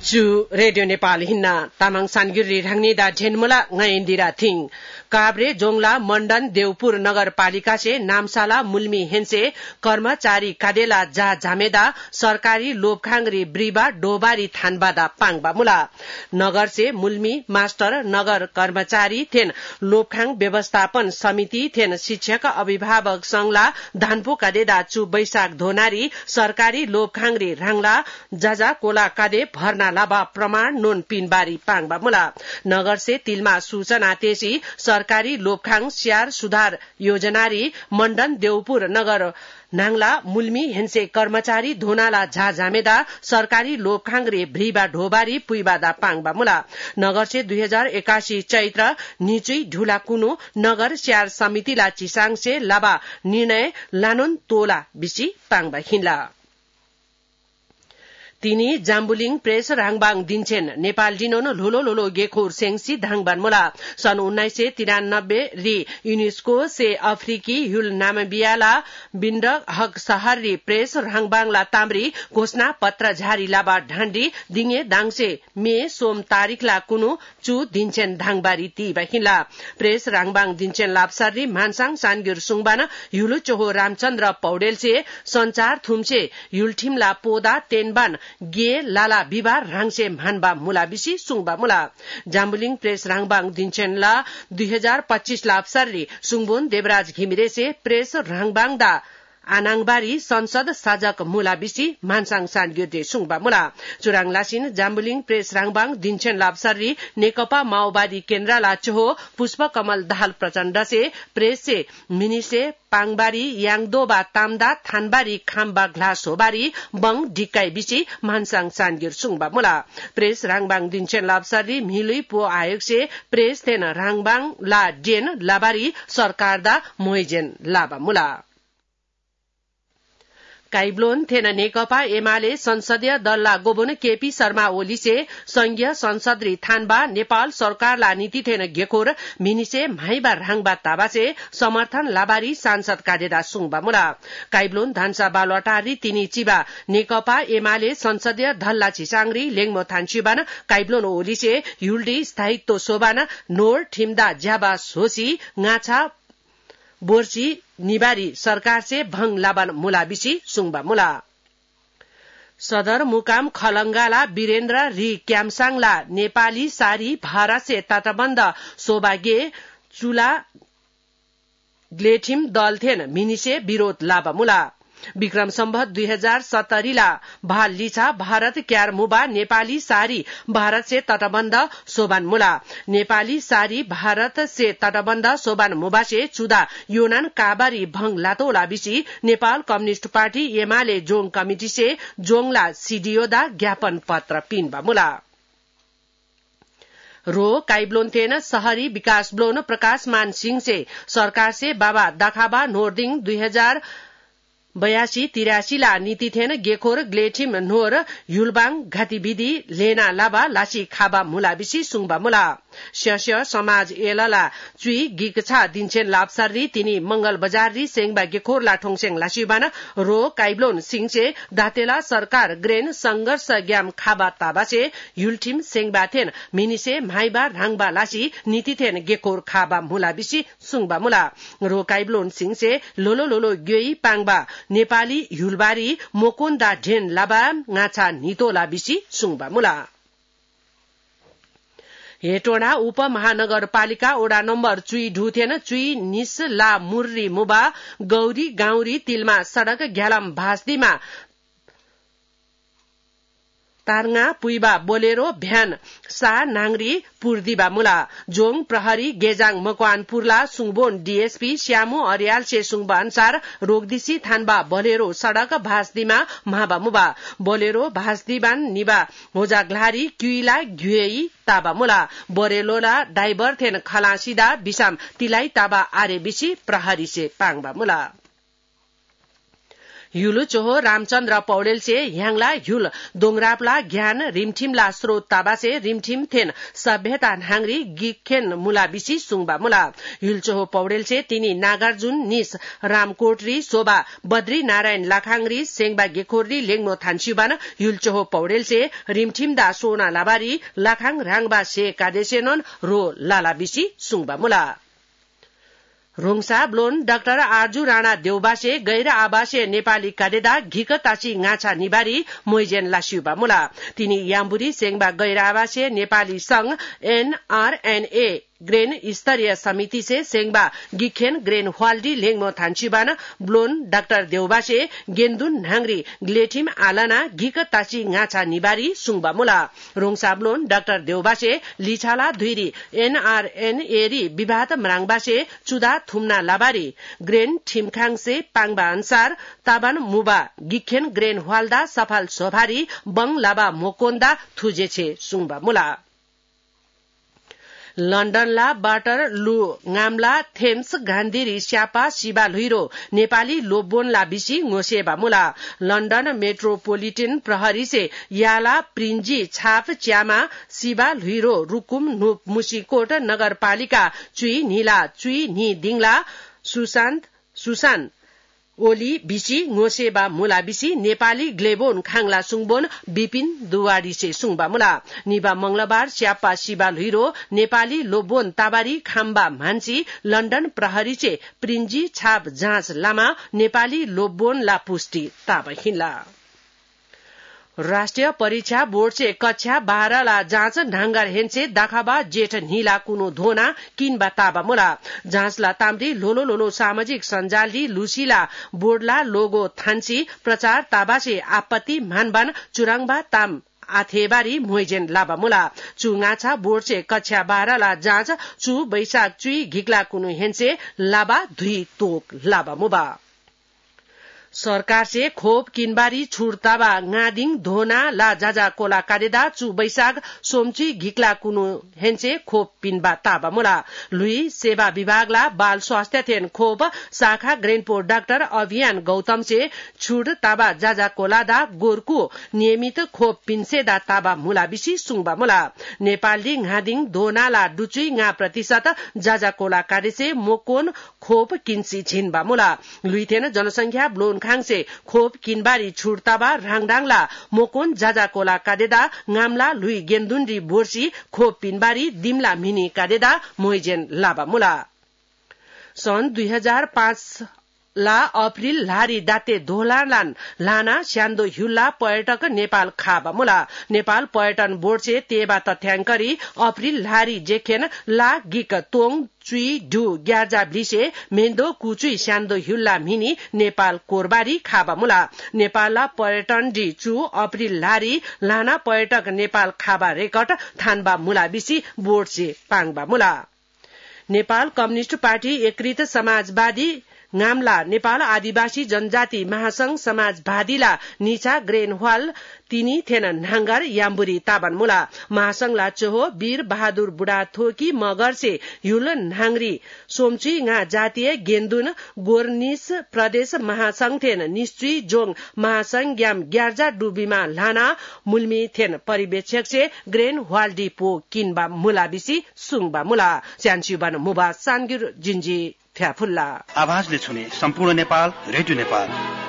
चु रेडियो नेपाल हिन्ना तामाङ सानगिरी ढंगनीदा झेनमुला ngayindira थिङ काभ्रे जोंगला मण्डन देवपुर नगरपालिका से नामसाला मुल्मी हेन्से कर्मचारी कादेला जा झामेदा सरकारी लोभखांगरी ब्रीबा डोबारी थानबादा पाङबा मुला नगर से मुल्मी मास्टर नगर कर्मचारी थेन लोभखांग व्यवस्थापन समिति थेन शिक्षक अभिभावक संघला धानपो कादेदा चु बैशाख धोनारी सरकारी लोभखांगरी राङला जाजा कोला कादे भर्ना लाबा प्रमाण नोन पिनबारी पाङबा मुला नगर से तिलमा सूचना तेसी सरकारी लोभखांग स्यार सुधार योजनारी मण्डन देवपुर नगर नाङला मुल्मी हेन्से कर्मचारी धोनाला झाझामेदा सरकारी लोभखांगरे भ्रीबा ढोबारी पुइबादा पाङबा मुला नगर से 2081 चैत्र निचुई ढुला कुनु नगर स्यार समितिला चिसाङ से लाबा निर्णय लानुन तोला बिसी पाङबा हिन्ला तिनी जाम्बुलिङ प्रेस राङबाङ दिन्छेन नेपाल दिनोन लोलो लोलो गेखोर सेंसी धाङबान मुला सन् 1993 री यूनेस्को से अफ्रीकी हुल नामिबियाला बिन्ड हक शहर री प्रेस राङबाङला ताम्री घोषणा पत्र झारी लाबा ढाण्डी दिङे दाङसे मे सोम तारिखला कुनु चु दिन्छेन धाङबारी ती बहिला प्रेस राङबाङ दिन्छेन लाप्सार री मानसाङ सानगिर सुङबान युलु चोहो रामचन्द्र पौडेल से संचार थुमसे युलठिमला पोदा तेनबान गे लाला बिबार राङसे भानबा मुला बिसी सुङबा मुला जाम्बुलिङ प्रेस राङबाङ दिन्छेनला 2025 लाप्सरले सुङबोन देवराज घिमिरे से प्रेस राङबाङ दा आनाङबारी संसद साजक मुला बिसी मानसाङ सानगिर्दे सुङबा मुला चुराङ लासिन जाम्बुलिङ प्रेस राङबाङ दिन्छेन लाप्सरी नेकपा माओवादी केन्द्रला चोहो पुष्पकमल दाहाल प्रचण्ड से प्रेस से मिनिसे पाङबारी याङदोबा तामदा थानबारी खाम्बा ग्लास होबारी बङ डिक्काई बिसी मानसाङ सानगिर सुङबा मुला प्रेस राङबाङ दिन्छेन लाप्सरी मिलुई पो आयोग से प्रेस तेन राङबाङ ला डेन लाबारी सरकार दा मोइजेन लाबा मुला काइब्लोन थेन नेकपा एमाले संसदीय दलला गोबन केपी शर्मा ओली से संघीय संसदरी थानबा नेपाल सरकारला नीति थेन गेखोर मिनिसे माइबा राङबा ताबा से समर्थन लाबारी सांसद काडेदा सुङबा मुला काइब्लोन धान्सा बालवाटारी तिनी चिबा नेकपा एमाले संसदीय दलला चिसाङरी लेङमो थान्चिबान काइब्लोन ओली से युल्डी स्थायित्व सोबान नोर ठिमदा ज्याबा सोसी गाछा बोर्ची निबारी सरकार से भंग लाबान मुला बिसी सुङबा मुला सदर मुकाम खलंगाला वीरेन्द्र री क्यामसाङला नेपाली सारी भारत से तटबन्ध सोबागे चुला ग्लेठिम दलथेन मिनिसे विरोध लाबा मुला विक्रम सम्वत 2070 ला भाल लिछा भारत क्यार मुबा नेपाली सारी भारत से तटबन्ध सोबान मुला नेपाली सारी भारत से तटबन्ध सोबान मुबा से चुदा योनान काबारी भंग लातोला बिसी नेपाल कम्युनिस्ट पार्टी एमाले जोङ कमिटी से जोङला सीडीओदा ज्ञापन पत्र पिनबा मुला रो काइब्लोन तेन शहरी विकास ब्लोन प्रकाशमान सिंह से सरकार से बाबा दाखाबा नोर्दिङ 82-83 ला नीति थेन गेखोर ग्लेठिम नोर युलबाङ गतिविधि लेना लाबा लासी खाबा मुला बिसी सुङबा मुला शस्य समाज एलला चुई गिकछा दिन्छेन लाप्सरी तिनी मंगल बजार री सेङबा गेखोर ला ठोङसेङ लासीबान रो काइब्लोन सिंह से दातेला सरकार ग्रेन संघर्ष ग्याम खाबा ताबा से युलठिम सेङबा थेन मिनिसे माइबा राङबा लासी नीति थेन गेखोर खाबा मुला बिसी सुङबा मुला रो काइब्लोन सिंह से लोलो लोलो ग्योई पाङबा नेपाली युलबारी मोकोन्दा ढेन लाबा गाछा नितोला बिसी सुङबा मुला हेटोडा उपमहानगरपालिका ओडा नम्बर चुई ढुथेन चुई निस ला मुर्री मुबा गौरी गाउँरी तिलमा सड़क घ्यालम भास्दीमा तारङा पुइबा बोलेरो भ्यान सा नाङरी पुर्दिबा मुला जोङ प्रहरी गेजाङ मकवानपुरला सुङबोन डीएसपी श्यामु अर्याल से सुङबा अनुसार रोगदिसी थानबा बोलेरो सड़क भास्दीमा महाबा मुबा बोलेरो भास्दीबान निबा होजाग्लारी क्युइला घ्युई ताबा मुला बोरेलोला ड्राइभर थेन खलासीदा बिसाम तिलाई ताबा आरे बिसी प्रहरी से पाङबा मुला युलु चोहो रामचन्द्र पौडेल से ह्याङला ह्युल दोङरापला ज्ञान रिमठिमला स्रोत ताबासे रिमठिम थेन सभ्यता नांगरी गिखेन मुला बिसी सुङबा मुला युल चोहो पौडेल से तिनी नागार्जुन निस रामकोटरी शोभा बद्री नारायण लाखांगरी सेंगबा गेखोरली लेङमो थान्सिबान युल चोहो पौडेल से रिमठिमदा सोना लाबारी लाखाङ राङबा से कादेसेनन रो लाला बिसी सुङबा मुला रोङसा ब्लोन डाक्टर आर्जु राणा देउबासे गैर आवासीय नेपाली काडेदा घिक ताची गाछा निबारी मोइजेन लासिउबा मुला तिनी याम्बुरी सेंगबा गैर आवासीय नेपाली संघ एनआरएनए ग्रेन स्तरीय समिति से सेंगबा गिखेन ग्रेन हवाल्डी लेङमो थान्सिबान ब्लोन डाक्टर देउबासे गेन्दुन नांगरी ग्लेठिम आलाना घिक ताची गाछा निबारी सुङबा मुला रोङसा ब्लोन डाक्टर देउबासे लिछाला धुइरी एनआरएनएरी विवाद मराङबासे चुदा थुम्ना लाबारी ग्रेन ठिमखाङसे पाङबा अनुसार ताबान मुबा गिखेन ग्रेन हवाल्दा सफल सोभारी बङ लाबा मोकोन्दा थुजेछे सुङबा मुला लन्डनला बाटर लु गामला थेम्स गान्धीरी स्यापा शिवा लुइरो नेपाली लोबोनला बिसी ngोसेबा मुला लन्डन मेट्रोपोलिटन प्रहरी से याला प्रिन्जी छाप च्यामा शिवा लुइरो रुकुम नुप मुसिकोट नगरपालिका चुई नीला चुई नि दिङला सुसान ओली बिसी ngोसेबा मुला बिसी नेपाली ग्लेबोन खाङला सुङबोन बिपिन दुवाडी से सुङबा मुला निबा मंगलबार स्यापा शिवा लुइरो नेपाली लोबोन ताबारी खाम्बा मान्छी लन्डन प्रहरी से प्रिन्जी छाप जाँच लामा नेपाली लोबोन ला पुष्टि ताबा हिला राष्ट्रिय परीक्षा बोर्ड से कक्षा 12 ला जाँच ढांगर हेन्से दाखाबा जेठ नीला कुनो धोना किनबा ताबा मुला जाँच ला ताम्री लोलो लोलो सामाजिक सञ्जाली लुसीला बोर्डला लोगो थान्सी प्रचार ताबासे आपत्ति मानबान चुराङबा ताम आथेबारी मोइजेन लाबा मुला चुङाछा बोर्ड से कक्षा 12 ला जाँच चु बैशाख चुई घिक्ला कुनो हेन्से लाबा धुई तोक लाबा मुबा सरकार से खोप किनबारी छुड़ताबा गादिङ धोना ला जाजा कोला काडेदा चु बैशाख सोमची घिक्ला कुनु हेन्से खोप पिनबा ताबा मुला लुई सेवा विभागला बाल स्वास्थ्य थेन खोप शाखा ग्रेनपो डाक्टर अभियान गौतम से छुड़ ताबा जाजा कोलादा गोरकु नियमित खोप पिन्सेदा ताबा मुला बिसी सुङबा मुला नेपालदी गादिङ धोना ला डुचुई गा प्रतिशत जाजा कोला काडेसे मोकोन खोप किन्सी छिनबा मुला लुई थेन जनसंख्या ब्लोन खाङसे खोप किनबारी छुड़ताबा राङडाङला मोकोन जाजा कोला काडेदा गामला लुई गेन्दुन्डी बोर्सी खोप पिनबारी दिमला मिनी काडेदा मोइजेन लाबा मुला सन् 2005 ला अप्रिल लारी दाते धोलालान लाना स्यान्दो ह्युल्ला पर्यटक नेपाल खाबा मुला नेपाल पर्यटन बोर्ड से तेबा तथ्याङ्करी अप्रिल लारी जेखेन ला गिक तोङ चुई डु ग्यार्जा ब्लिसे मेन्दो कुचुई स्यान्दो ह्युल्ला मिनी नेपाल कोरबारी खाबा मुला नेपालला पर्यटन डी चु अप्रिल लारी लाना पर्यटक नेपाल खाबा रेकर्ड थानबा मुला बिसी बोर्ड से पाङबा मुला नेपाल कम्युनिस्ट पार्टी एकीकृत समाजवादी गामला नेपाल आदिवासी जनजाति महासंघ समाजवादीला निचा ग्रेन हल तिनी थेन नांगर याम्बुरी ताबन मुला महासंघला चोहो वीर बहादुर बुढा थोकी मगर से युल नांगरी सोमची गा जातीय गेन्दुन गोर्निस प्रदेश महासंघ थेन निश्चुई जोङ महासंघ ग्याम ग्यार्जा डुबीमा लाना मुल्मी थेन परिवेक्षक से ग्रेन हवाल्डी पो किनबा मुला बिसी सुङबा मुला स्यान्चुबन मुबा सानगिर जिन्जी फ्याफुल्ला आवाजले छुने सम्पूर्ण नेपाल रेडियो नेपाल